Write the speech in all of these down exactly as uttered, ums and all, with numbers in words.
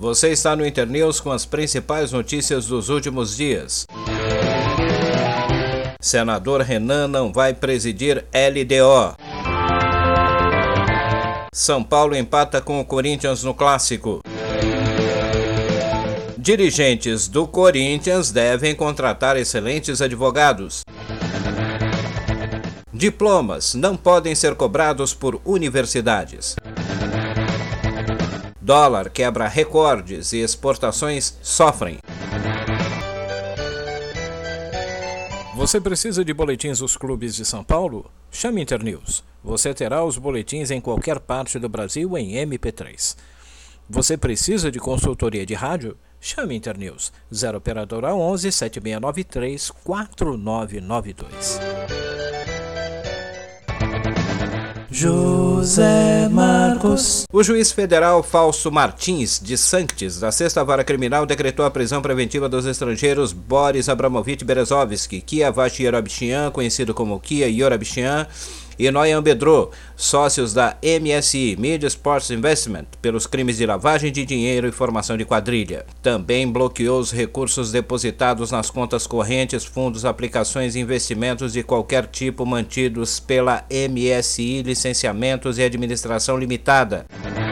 Você está no Internews com as principais notícias dos últimos dias. Senador Renan não vai presidir L D O. São Paulo empata com o Corinthians no Clássico. Dirigentes do Corinthians devem contratar excelentes advogados. Diplomas não podem ser cobrados por universidades. Dólar quebra recordes e exportações sofrem. Você precisa de boletins dos clubes de São Paulo? Chame Internews. Você terá os boletins em qualquer parte do Brasil em M P três. Você precisa de consultoria de rádio? Chame Internews. zero operadora onze, sete seis nove três, quatro nove nove dois. José Marcos. O juiz federal Fausto Martins de Sanctis, da Sexta Vara Criminal, decretou a prisão preventiva dos estrangeiros Boris Abramovich Berezovsky, Kia Vash Yorabchian, conhecido como Kia Yorabchian, e Noyan Bedro, sócios da M S I, Media Sports Investment, pelos crimes de lavagem de dinheiro e formação de quadrilha. Também bloqueou os recursos depositados nas contas correntes, fundos, aplicações e investimentos de qualquer tipo mantidos pela M S I, licenciamentos e administração limitada.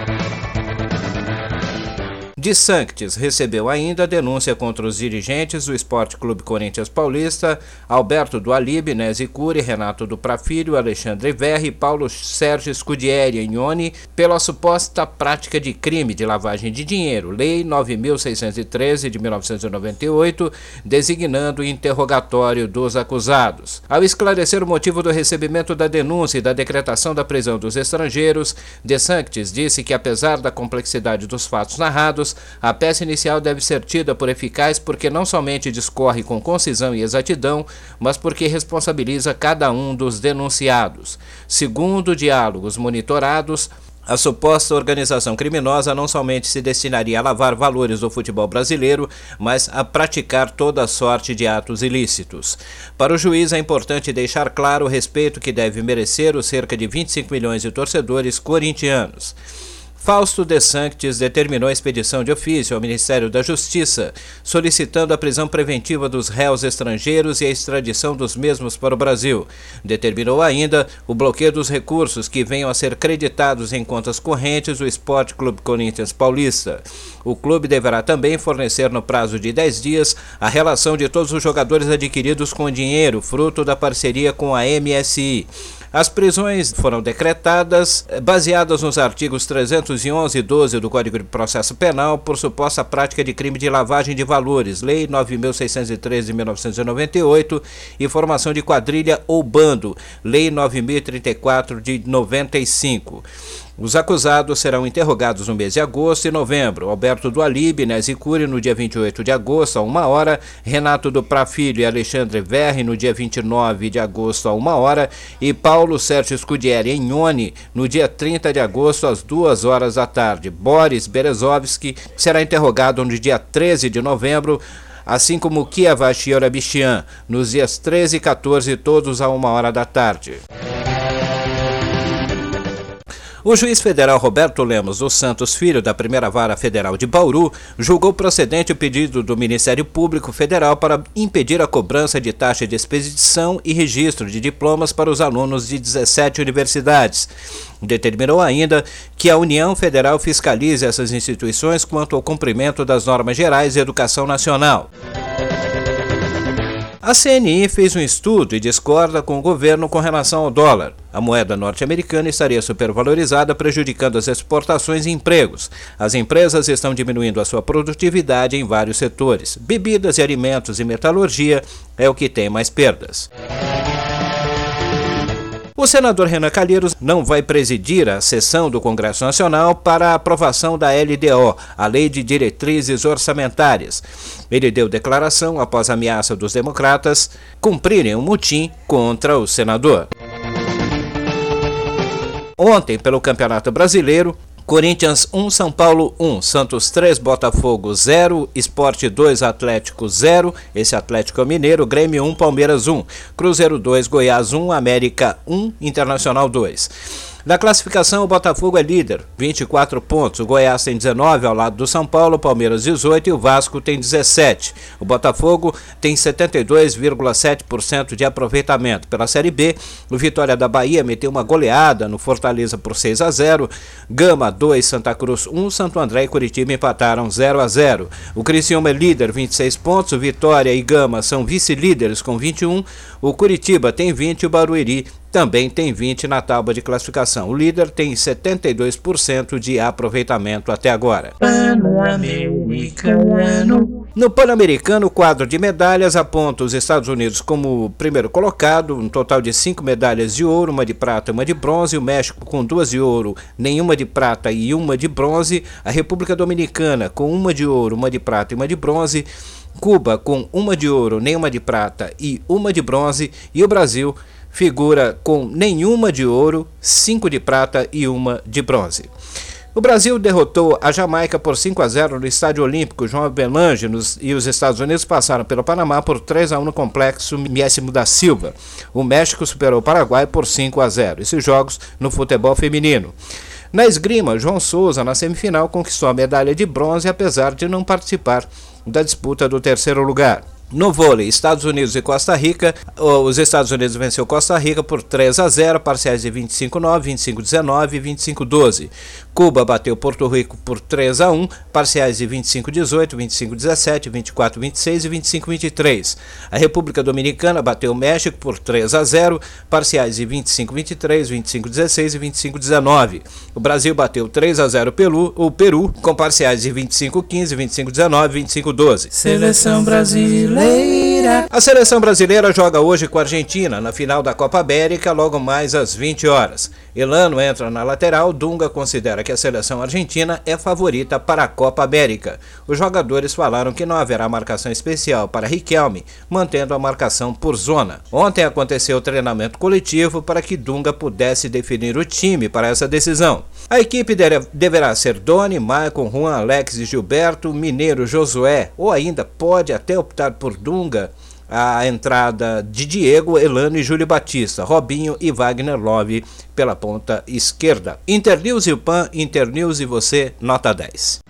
De Sanctis recebeu ainda denúncia contra os dirigentes do Esporte Clube Corinthians Paulista, Alberto do Alibe, Nesi Cury, Renato do Prafilho, Alexandre Verri e Paulo Sérgio Scudieri Ignoni pela suposta prática de crime de lavagem de dinheiro, Lei nove mil seiscentos e treze de mil novecentos e noventa e oito, designando o interrogatório dos acusados. Ao esclarecer o motivo do recebimento da denúncia e da decretação da prisão dos estrangeiros, De Sanctis disse que, apesar da complexidade dos fatos narrados, a peça inicial deve ser tida por eficaz porque não somente discorre com concisão e exatidão, mas porque responsabiliza cada um dos denunciados. Segundo diálogos monitorados, a suposta organização criminosa não somente se destinaria a lavar valores do futebol brasileiro, mas a praticar toda sorte de atos ilícitos. Para o juiz é importante deixar claro o respeito que deve merecer os cerca de vinte e cinco milhões de torcedores corintianos. Fausto de Sanctis determinou a expedição de ofício ao Ministério da Justiça, solicitando a prisão preventiva dos réus estrangeiros e a extradição dos mesmos para o Brasil. Determinou ainda o bloqueio dos recursos que venham a ser creditados em contas correntes do Esporte Clube Corinthians Paulista. O clube deverá também fornecer no prazo de dez dias a relação de todos os jogadores adquiridos com dinheiro, fruto da parceria com a M S I. As prisões foram decretadas baseadas nos artigos trezentos e onze e doze do Código de Processo Penal por suposta prática de crime de lavagem de valores, Lei nove mil seiscentos e treze de mil novecentos e noventa e oito, e formação de quadrilha ou bando, Lei nove mil e trinta e quatro de noventa e cinco. Os acusados serão interrogados no mês de agosto e novembro. Alberto do Alibe, Nesi Cury, no dia vinte e oito de agosto, a uma hora. Renato do Prafilho e Alexandre Verri, no dia vinte e nove de agosto, a uma hora. E Paulo Sérgio Scudieri Ignoni, no dia trinta de agosto, às duas horas da tarde. Boris Berezovsky será interrogado no dia treze de novembro, assim como Kia Vash Yorabchian, nos dias treze e quatorze, todos a uma hora da tarde. O juiz federal Roberto Lemos dos Santos Filho, da Primeira Vara Federal de Bauru, julgou procedente o pedido do Ministério Público Federal para impedir a cobrança de taxa de expedição e registro de diplomas para os alunos de dezessete universidades. Determinou ainda que a União Federal fiscalize essas instituições quanto ao cumprimento das normas gerais de educação nacional. A C N I fez um estudo e discorda com o governo com relação ao dólar. A moeda norte-americana estaria supervalorizada, prejudicando as exportações e empregos. As empresas estão diminuindo a sua produtividade em vários setores. Bebidas e alimentos e metalurgia é o que tem mais perdas. O senador Renan Calheiros não vai presidir a sessão do Congresso Nacional para a aprovação da L D O, a Lei de Diretrizes Orçamentárias. Ele deu declaração após a ameaça dos democratas cumprirem um motim contra o senador. Ontem, pelo Campeonato Brasileiro, Corinthians um, São Paulo um, Santos três, Botafogo zero, Sport dois, Atlético zero, esse Atlético é mineiro, Grêmio um, Palmeiras um, Cruzeiro dois, Goiás um, América um, Internacional dois. Na classificação, o Botafogo é líder, vinte e quatro pontos. O Goiás tem dezenove ao lado do São Paulo, o Palmeiras dezoito e o Vasco tem dezessete. O Botafogo tem setenta e dois vírgula sete por cento de aproveitamento. Pela Série B, o Vitória da Bahia meteu uma goleada no Fortaleza por seis a zero. Gama dois, Santa Cruz um, Santo André e Curitiba empataram zero a zero. O Criciúma é líder, vinte e seis pontos. O Vitória e Gama são vice-líderes com vinte e um. O Curitiba tem vinte e o Barueri também tem vinte na tábua de classificação. O líder tem setenta e dois por cento de aproveitamento até agora. Pan-Americano. No Pan-Americano, o quadro de medalhas aponta os Estados Unidos como primeiro colocado, um total de cinco medalhas de ouro, uma de prata e uma de bronze. O México com duas de ouro, nenhuma de prata e uma de bronze. A República Dominicana com uma de ouro, uma de prata e uma de bronze. Cuba com uma de ouro, nenhuma de prata e uma de bronze. E o Brasil figura com nenhuma de ouro, cinco de prata e uma de bronze. O Brasil derrotou a Jamaica por cinco a zero no Estádio Olímpico João Avelange nos, e os Estados Unidos passaram pelo Panamá por três a um no Complexo Miécimo da Silva. O México superou o Paraguai por cinco a zero. Esses jogos no futebol feminino. Na esgrima, João Souza, na semifinal, conquistou a medalha de bronze, apesar de não participar da disputa do terceiro lugar. No vôlei, Estados Unidos e Costa Rica, os Estados Unidos venceu Costa Rica por três a zero, parciais de vinte e cinco a nove, vinte e cinco a dezenove e vinte e cinco a doze. Cuba bateu Porto Rico por três a um, parciais de vinte e cinco a dezoito, vinte e cinco a dezessete, vinte e quatro a vinte e seis e vinte e cinco a vinte e três. A República Dominicana bateu o México por três a zero, parciais de vinte e cinco a vinte e três, vinte e cinco a dezesseis e vinte e cinco a dezenove. O Brasil bateu três a zero pelo o Peru, com parciais de vinte e cinco a quinze, vinte e cinco a dezenove e vinte e cinco a doze. Seleção brasileira. A seleção brasileira joga hoje com a Argentina na final da Copa América, logo mais às vinte horas. Elano entra na lateral. Dunga considera que a seleção argentina é favorita para a Copa América. Os jogadores falaram que não haverá marcação especial para Riquelme, mantendo a marcação por zona. Ontem aconteceu o treinamento coletivo para que Dunga pudesse definir o time para essa decisão. A equipe deverá ser Doni, Maicon, Juan, Alex e Gilberto, Mineiro, Josué, ou ainda pode até optar por Dunga a entrada de Diego, Elano e Júlio Batista, Robinho e Wagner Love pela ponta esquerda. Internews e o Pan, Internews e você, nota dez.